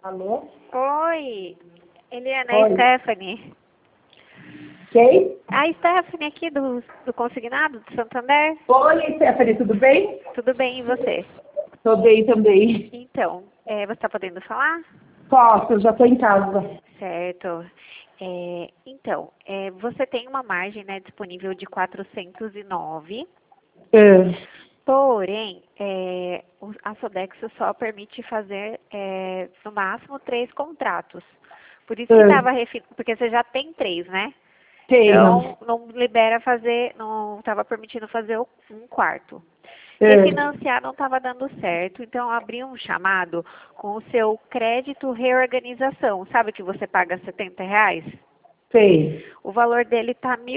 Alô? Oi, Eliana, é a Oi. Stephanie. Quem? A Stephanie aqui do Consignado, do Santander. Oi, Stephanie, tudo bem? Tudo bem, e você? Tô bem também. Então, você está podendo falar? Posso, eu já tô em casa. Certo. Então, você tem uma margem, né, disponível de 409. É. Porém, a Sodexo só permite fazer, no máximo, 3 contratos. Por isso que estava porque você já tem 3, né? Tenho. Então, não libera fazer, não estava permitindo fazer um quarto. É. Refinanciar não estava dando certo, então eu abri um chamado com o seu crédito reorganização. Sabe que você paga R$ 70? Sei. O valor dele está R$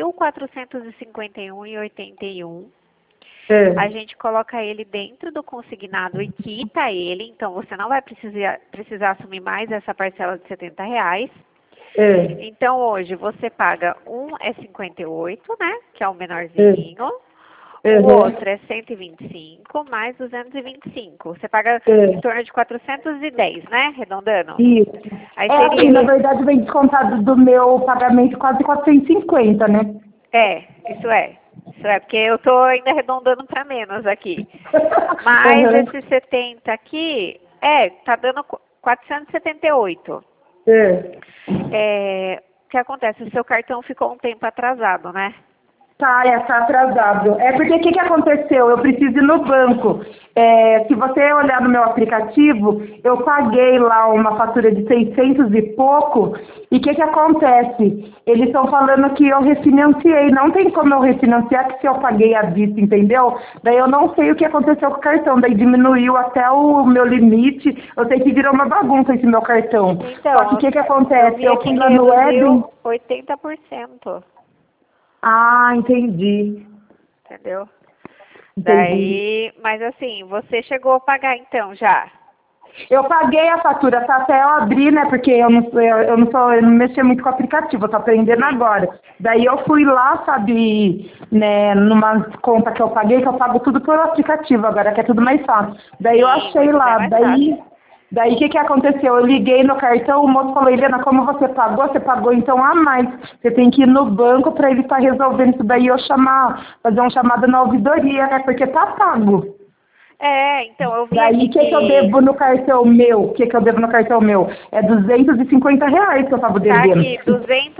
1.451,81. A É. gente coloca ele dentro do consignado e quita ele, então você não vai precisar assumir mais essa parcela de R$ 70. É. Então hoje você paga um é 58, né? Que é o É. menorzinho. O Uhum. outro é 125 mais 225. Você paga em É. torno de 410, né? Arredondando. Isso. Aí É assim, seria na isso. verdade vem descontado do meu pagamento quase 450, né? Isso é. Isso é, porque eu tô ainda arredondando para menos aqui. Mas Uhum. esses 70 aqui, tá dando 478. É. O que acontece? O seu cartão ficou um tempo atrasado, né? Tá atrasado. É porque o que aconteceu? Eu preciso ir no banco. Se você olhar no meu aplicativo, eu paguei lá uma fatura de 600 e pouco. E o que acontece? Eles estão falando que eu refinanciei. Não tem como eu refinanciar que se eu paguei à vista, entendeu? Daí eu não sei o que aconteceu com o cartão. Daí diminuiu até o meu limite. Eu sei que virou uma bagunça esse meu cartão. Só que Então, o que eu acontece? vi Eu aqui fui que lá no reduziu Eden. 80%, Ah, entendi. entendeu? Entendi. Daí, mas assim, você chegou a pagar então já? Eu paguei a fatura, tá até eu abrir, né? Porque eu não mexi muito com o aplicativo, eu tô aprendendo Sim. agora. Daí eu fui lá, sabe, né, numa conta que eu paguei, que eu pago tudo pelo aplicativo agora, que é tudo mais fácil. Daí eu Sim, achei hoje já é lá, mais daí fácil. daí o que aconteceu? Eu liguei no cartão, o moço falou, Helena, como você pagou então a mais. Você tem que ir no banco para ele estar resolvendo isso daí, fazer um chamado na ouvidoria, né? Porque tá pago. Então, eu vi Daí, aqui o que eu que devo no cartão meu? O que eu devo no cartão meu? É R$ 250 que eu tava tá devendo. aqui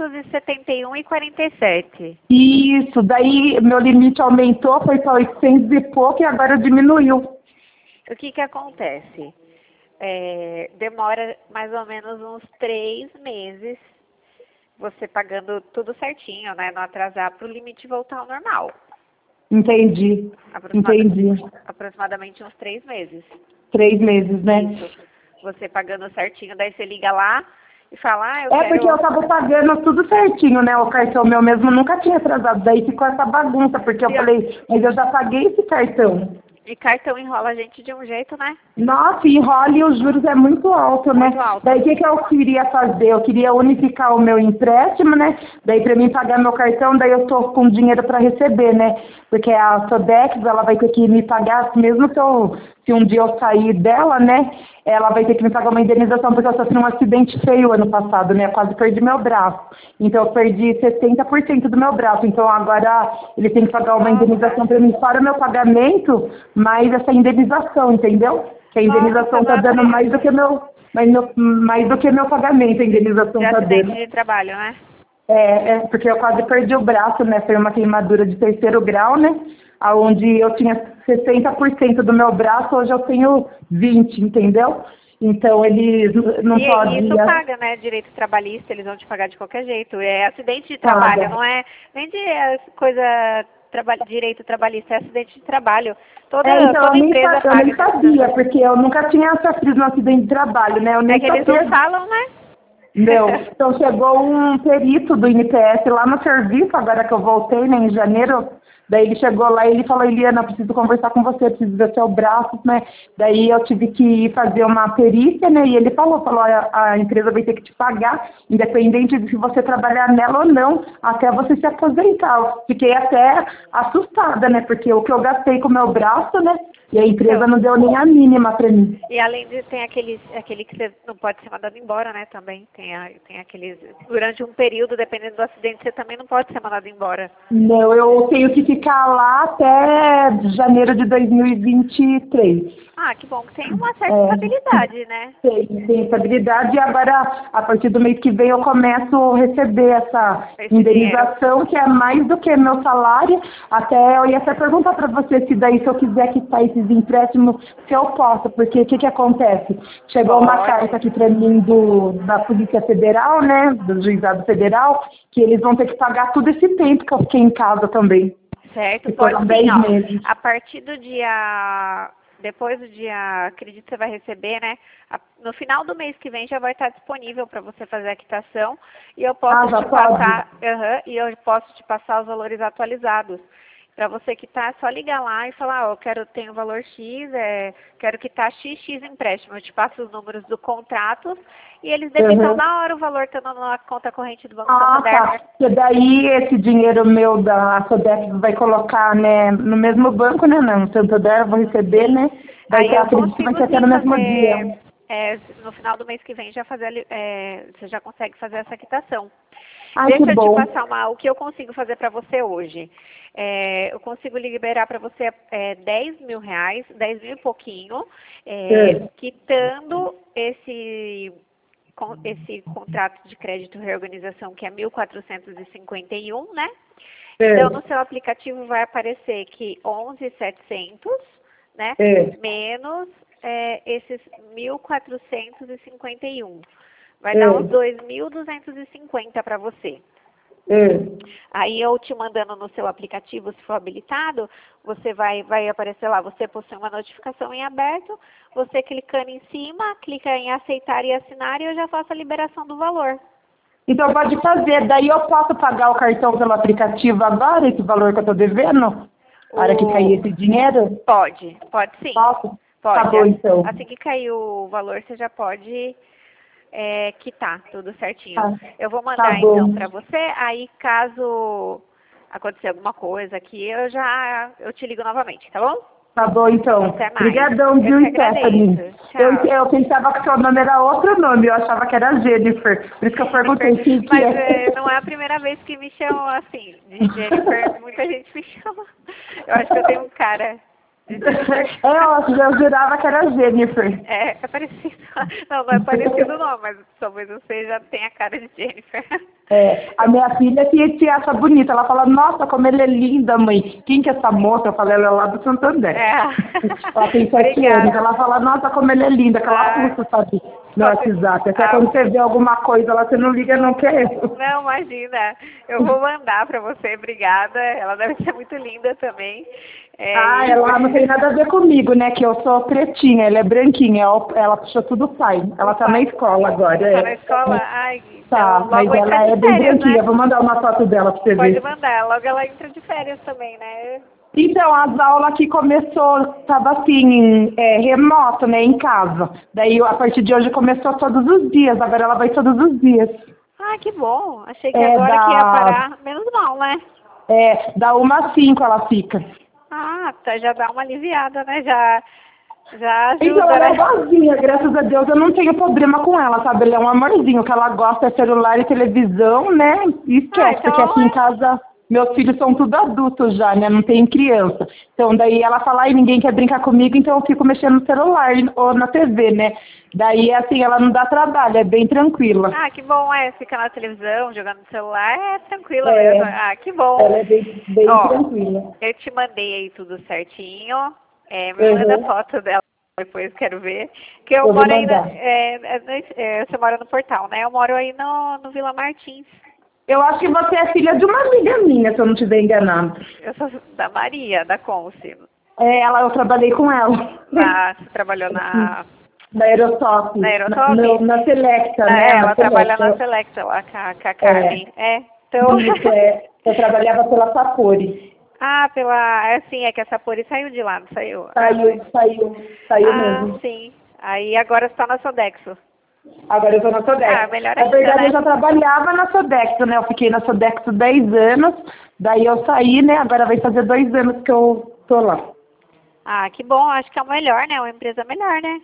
271,47. Isso, daí meu limite aumentou, foi para 800 e pouco e agora diminuiu. O que que acontece? Demora mais ou menos uns 3 meses você pagando tudo certinho, né? Não atrasar para o limite voltar ao normal. Entendi, Aproximada- entendi. Aproximadamente uns 3 meses. 3 meses, né? Isso. Você pagando certinho, daí você liga lá e fala, eu É porque eu quero. tava pagando tudo certinho, né? O cartão meu mesmo nunca tinha atrasado. Daí ficou essa bagunça, porque eu falei, mas eu já paguei esse cartão. E cartão enrola a gente de um jeito, né? Nossa, enrola e os juros é muito alto, né? Muito alto. Daí o que eu queria fazer? Eu queria unificar o meu empréstimo, né? Daí para mim pagar meu cartão, daí eu tô com dinheiro para receber, né? Porque a Sodex, ela vai ter que me pagar, mesmo se um dia eu sair dela, né? Ela vai ter que me pagar uma indenização, porque eu sofri um acidente feio ano passado, né? Eu quase perdi meu braço. Então eu perdi 60% do meu braço. Então agora ele tem que pagar uma Nossa. indenização para mim, fora o meu pagamento, mais essa indenização, entendeu? Que a Nossa, indenização não está dando mais do acredito. que mais do que meu pagamento, a indenização De está acidente dando. de trabalho, né? Porque eu quase perdi o braço, né? Foi uma queimadura de 3º grau, né? Onde eu tinha 60% do meu braço, hoje eu tenho 20%, entendeu? Então eles não E podem isso paga, né? Direito trabalhista, eles vão te pagar de qualquer jeito. É acidente de trabalho, pagar. não é nem de coisa, direito trabalhista, é acidente de trabalho. Então Toda empresa eu paga nem esse sabia, acidente. porque eu nunca tinha sofrido um acidente de trabalho, né? Eu É nem que eles não sabia. falam, né? Meu, então chegou um perito do INPS lá no serviço, agora que eu voltei, né, em janeiro, Daí ele chegou lá e ele falou, Eliana, eu preciso conversar com você, preciso ver seu braço, né? Daí eu tive que ir fazer uma perícia, né? E ele falou, a empresa vai ter que te pagar, independente de se você trabalhar nela ou não, até você se aposentar. Eu fiquei até assustada, né? Porque o que eu gastei com o meu braço, né? E a empresa não deu nem a mínima para mim. E além disso, tem aquele que você não pode ser mandado embora, né? Também tem aqueles... Durante um período, dependendo do acidente, você também não pode ser mandado embora. Não, eu tenho que ficar lá até janeiro de 2023. Ah, que bom que tem uma certa estabilidade, né? Tem estabilidade e agora, a partir do mês que vem, eu começo a receber essa indenização, que é mais do que meu salário. Até eu ia até perguntar para você se daí, se eu quiser quitar esses empréstimos, se eu posso, porque o que acontece? Chegou uma carta aqui para mim da Polícia Federal, né, do Juizado Federal, que eles vão ter que pagar todo esse tempo que eu fiquei em casa também. Certo, pode sim, ó. A partir do dia... Depois do dia, acredito que você vai receber, né? No final do mês que vem já vai estar disponível para você fazer a quitação e eu posso te passar, e eu posso te passar os valores atualizados. Para você quitar, é só ligar lá e falar, ó, tenho valor X, quero quitar XX empréstimo. Eu te passo os números do contrato e eles debitam na hora o valor estando na conta corrente do Banco Santander. Tá. E daí esse dinheiro meu da Sodep vai colocar, né, no mesmo banco, né, não? No Santander eu vou receber, né? Daí eu acredito que vai ser até no mesmo dia. No final do mês que vem você já consegue fazer essa quitação. Ai, Deixa que eu bom. te passar o que eu consigo fazer para você hoje. Eu consigo liberar para você R$10 mil, 10 mil e pouquinho, quitando esse contrato de crédito reorganização, que é 1.451, né? Então, no seu aplicativo vai aparecer que 11.700, né? Menos esses 1.451. Vai dar uns 2.250 para você. Aí eu te mandando no seu aplicativo, se for habilitado, você vai aparecer lá, você possui uma notificação em aberto, você clicando em cima, clica em aceitar e assinar e eu já faço a liberação do valor. Então pode fazer, daí eu posso pagar o cartão pelo aplicativo agora, esse valor que eu estou devendo? Na hora que cair esse dinheiro? Pode sim. Posso? Pode. Tá bom, então. Assim que cair o valor, você já pode quitar tudo certinho. Eu vou mandar então para você, aí caso acontecer alguma coisa aqui, eu te ligo novamente, tá bom? Tá bom, então. Até mais. Obrigadão, viu, Stephanie? Eu pensava que seu nome era outro nome, eu achava que era Jennifer. Por isso que eu perguntei quem que Mas não é a primeira vez que me chamam assim, de Jennifer, muita gente me chama. Eu acho que eu tenho um cara... Eu jurava que era Jennifer. É parecido. Não é parecido não, mas talvez você já tenha a cara de Jennifer. A minha filha que acha bonita. Ela fala, nossa, como ela é linda, mãe. Quem que é essa moça? Eu falei, ela é lá do Santander. Ela tem 7 anos. Ela fala, nossa, como ela é linda. Aquela puxa, sabe? No WhatsApp. Até quando você vê alguma coisa lá, você não liga, não quer. Não, imagina. Eu vou mandar pra você, obrigada. Ela deve ser muito linda também. Ela não tem nada a ver comigo, né? Que eu sou pretinha, ela é branquinha. Ela puxou tudo pai. Ela tá na escola agora. Tá na escola? Ai, tá, mas ela é bem branquinha. Né? Vou mandar uma foto dela pra você ver. Pode mandar. Logo ela entra de férias também, né? Então, as aulas aqui tava assim, remoto, né, em casa. Daí, a partir de hoje, começou todos os dias. Agora ela vai todos os dias. Ah, que bom. Achei que agora que ia parar. Menos mal, né? Da 1 às 5 ela fica. Ah, já dá uma aliviada, né? Já ajuda, então, ela né? é boazinha, graças a Deus eu não tenho problema com ela, sabe? Ela é um amorzinho, o que ela gosta é celular e televisão, né? E esquece, porque aqui em casa... Meus filhos são tudo adultos já, né? Não tem criança. Então, daí ela fala, ai, ninguém quer brincar comigo, então eu fico mexendo no celular ou na TV, né? Daí, assim, ela não dá trabalho, é bem tranquila. Ah, que bom, ficar na televisão, jogando no celular, é tranquila mesmo. Ah, que bom. Ela é bem tranquila. Eu te mandei aí tudo certinho. Me manda foto dela depois, quero ver. Que eu moro aí, você mora no Portal, né? Eu moro aí no Vila Martins. Eu acho que você é filha de uma amiga minha, se eu não estiver enganado. Eu sou da Maria, da Conce. Eu trabalhei com ela. Ah, você trabalhou na Aerotop. Na Aerotop? Na Selecta, né? Ela trabalha na Selecta lá com a Carmen. Então... eu trabalhava pela Sapori. Ah, pela... Assim, é que essa Sapori saiu de lá, não saiu? Saiu mesmo. Sim. Aí agora você tá na Sodexo. Agora eu tô na Sodexo. Ah, melhor Na ainda, verdade, né? eu já trabalhava na Sodexo, né? Eu fiquei na Sodexo 10 anos, daí eu saí, né? Agora vai fazer 2 anos que eu tô lá. Ah, que bom, acho que é o melhor, né? Uma empresa melhor, né?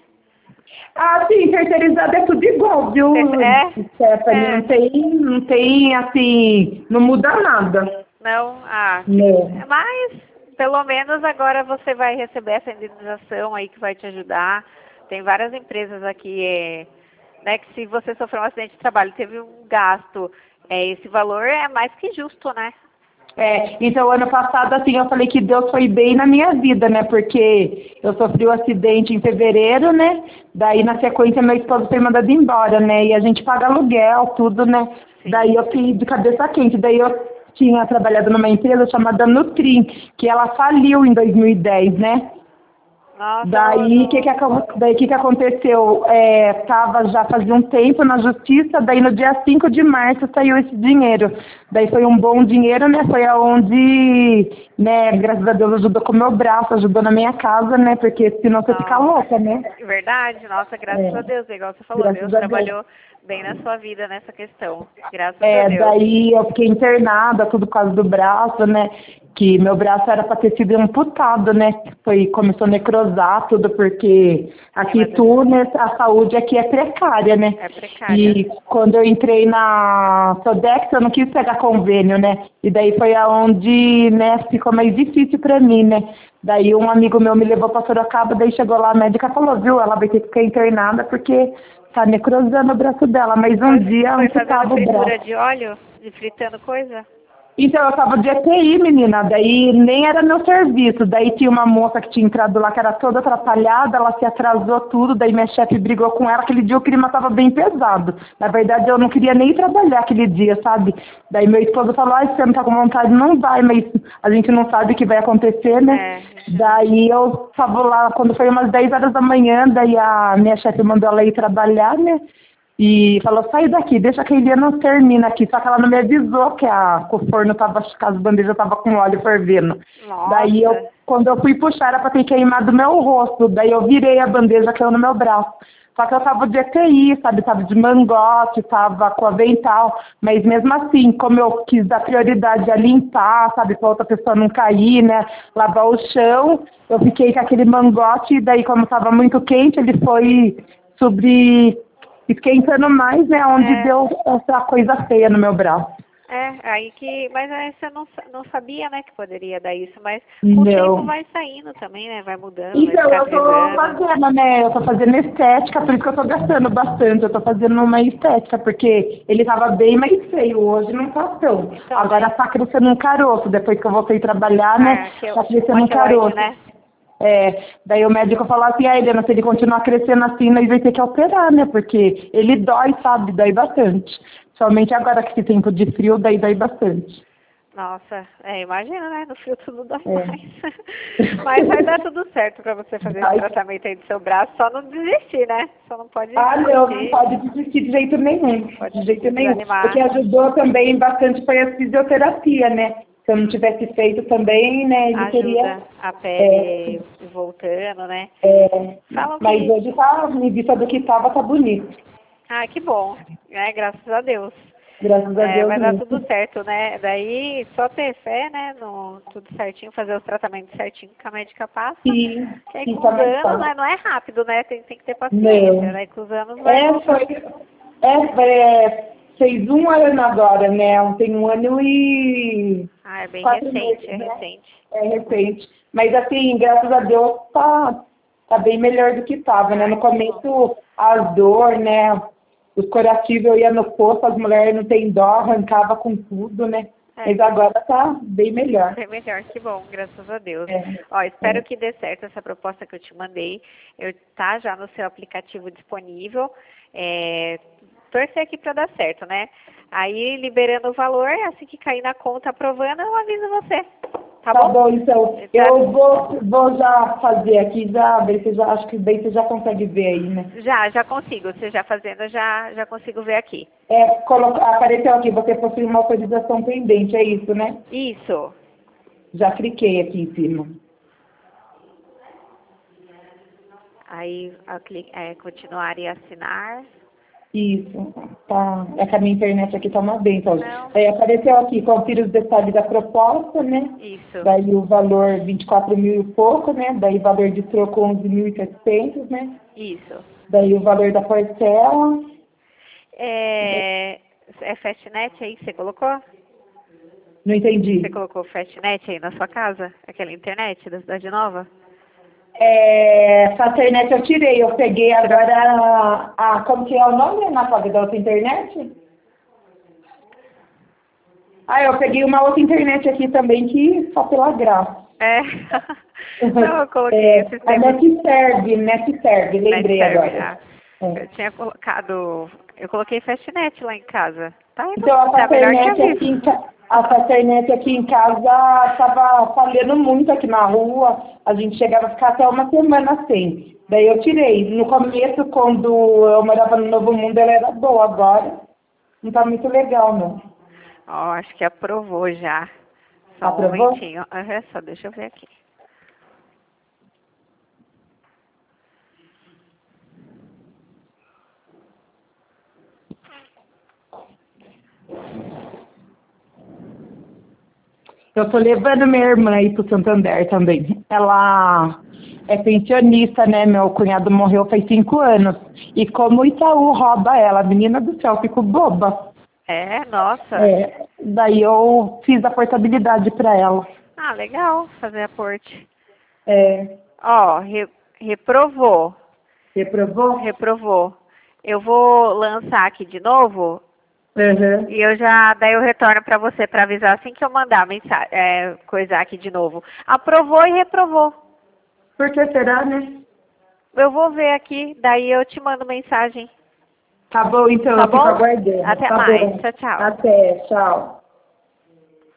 Ah, sim, terceirizado é tudo igual, viu, Stephanie? É. Não tem, assim, não muda nada. Não, Não. mas pelo menos agora você vai receber essa indenização aí que vai te ajudar. Tem várias empresas aqui, né, que se você sofreu um acidente de trabalho, teve um gasto, esse valor é mais que justo, né? Então, ano passado, assim, eu falei que Deus foi bem na minha vida, né? Porque eu sofri um acidente em fevereiro, né? Daí, na sequência, meu esposo foi mandado embora, né? E a gente paga aluguel, tudo, né? Sim. Daí eu fiquei de cabeça quente. Daí eu tinha trabalhado numa empresa chamada Nutrim, que ela faliu em 2010, né? Nossa, Daí, o que que aconteceu? Tava já fazia um tempo na justiça, daí no dia 5 de março saiu esse dinheiro. Daí foi um bom dinheiro, né? Foi aonde, né, graças a Deus ajudou com o meu braço, ajudou na minha casa, né? Porque senão você fica nossa, louca, né? verdade, nossa, graças a Deus, igual você falou, Graças Deus a Deus. trabalhou bem na sua vida nessa questão, graças a Deus. Daí eu fiquei internada, tudo por causa do braço, né? Que meu braço era para ter sido amputado, né? Começou a necrosar tudo, porque aqui Tunis, a saúde aqui é precária, né? É precária. E quando eu entrei na Sodex, eu não quis pegar convênio, né? E daí foi aonde, né, ficou mais difícil para mim, né? Daí um amigo meu me levou para Sorocaba, daí chegou lá, a médica falou, viu, ela vai ter que ficar internada porque tá necrosando o braço dela, mas um dia Foi amputava fazendo o braço. fritura de óleo? De fritando coisa? Então, eu tava de ETI, menina, daí nem era meu serviço, daí tinha uma moça que tinha entrado lá que era toda atrapalhada, ela se atrasou tudo, daí minha chefe brigou com ela, aquele dia o clima tava bem pesado, na verdade eu não queria nem trabalhar aquele dia, sabe? Daí meu esposo falou, ai, você não tá com vontade, não vai, mas a gente não sabe o que vai acontecer, né? Daí eu tava lá, quando foi umas 10 horas da manhã, daí a minha chefe mandou ela ir trabalhar, né? E falou, sai daqui, deixa que a Eliana termina aqui. Só que ela não me avisou que o forno tava, que as bandejas tava com óleo fervendo. Nossa. Daí quando eu fui puxar, era pra ter queimado o meu rosto. Daí eu virei a bandeja, caiu no meu braço. Só que eu tava de ETI, sabe? Tava de mangote, tava com avental. Mas mesmo assim, como eu quis dar prioridade a limpar, sabe? Pra outra pessoa não cair, né? Lavar o chão, eu fiquei com aquele mangote. E daí, como tava muito quente, ele foi esquentando mais, né? Onde deu essa coisa feia no meu braço. Mas aí você não sabia, né, que poderia dar isso, mas com o tempo vai saindo também, né? Vai mudando, então, vai eu tô fazendo, né? Eu tô fazendo estética, por isso que eu tô gastando bastante. Eu tô fazendo uma estética, porque ele tava bem mais feio, hoje não tá tão. Então, agora tá crescendo um caroço, depois que eu voltei a trabalhar, né? Tá crescendo um caroço. Né? Daí o médico falou assim, Helena, se ele continuar crescendo assim, nós vai ter que operar, né? Porque ele dói, sabe? Dói bastante. Somente agora que esse tempo de frio, daí dói bastante. Nossa, imagina, né? No frio tudo dói mais. Mas vai dar tudo certo pra você fazer esse tratamento aí do seu braço, só não desistir, né? Só não pode desistir. Não pode desistir de jeito nenhum. De jeito nenhum. Desanimar. O que ajudou também bastante foi a fisioterapia, né? Se eu não tivesse feito também, né, ele teria... a pele voltando, né? Mas hoje tá, em vista do que tava, tá bonito. Ah, que bom. Graças a Deus. Graças a Deus. Vai dar tudo certo, né? Daí só ter fé, né? No tudo certinho, fazer os tratamentos certinho que a médica passa. Sim. Que aí com os anos, né? Não é rápido, né? Tem que ter paciência, né? Com os anos vai fez 1 ano agora, né? Tem 1 ano e... é bem 4 recente, meses, né? recente. É recente. Mas assim, graças a Deus, tá bem melhor do que tava, né? No começo, as dor, né? Os curativos, eu ia no posto, as mulheres não tem dó, arrancava com tudo, né? Mas agora tá bem melhor. Bem melhor, que bom, graças a Deus. Espero que dê certo essa proposta que eu te mandei. Tá já no seu aplicativo disponível. Torcer aqui para dar certo, né? Aí, liberando o valor, assim que cair na conta aprovando, eu aviso você. Tá bom? Tá bom, então. Eu vou já fazer aqui, acho que bem você já consegue ver aí, né? Já consigo. Você já fazendo, já consigo ver aqui. Apareceu aqui, você possui uma autorização pendente, é isso, né? Isso. Já cliquei aqui em cima. Aí, continuar e assinar. Isso, tá. É que a minha internet aqui tá uma bênção. Não. Aí apareceu aqui, confira os detalhes da proposta, né? Isso. Daí o valor 24 mil e pouco, né? Daí o valor de troco 11.700, né? Isso. Daí o valor da parcela. É Fastnet aí que você colocou? Não entendi. Você colocou Fastnet aí na sua casa? Aquela internet da Cidade Nova? Essa internet eu tirei, eu peguei agora como que é o nome, Ana Flávia, da outra internet? Eu peguei uma outra internet aqui também que só pela graça. Não, eu coloquei esse A NetServe, lembrei agora. Eu tinha colocado, eu coloquei Fastnet lá em casa. Tá, Então a Paternete aqui em casa estava falhando muito aqui na rua, a gente chegava a ficar até uma semana sem. Daí eu tirei. No começo, quando eu morava no Novo Mundo, ela era boa, agora não está muito legal, não. Acho que aprovou já. Só Aprovou? um momentinho. Só deixa eu ver aqui. Eu tô levando minha irmã aí pro Santander também. Ela é pensionista, né? Meu cunhado morreu faz 5 anos. E como o Itaú rouba ela, menina do céu, eu fico boba. Nossa. Daí eu fiz a portabilidade para ela. Legal, fazer aporte. Reprovou? Reprovou. Eu vou lançar aqui de novo. Uhum. E daí eu retorno para você para avisar assim que eu mandar a mensagem, coisar aqui de novo. Aprovou e reprovou. Por que será, né? Eu vou ver aqui, daí eu te mando mensagem. Tá bom, então, eu fico aguardando. Até Tá mais. bom. Tchau, tchau. Até, tchau.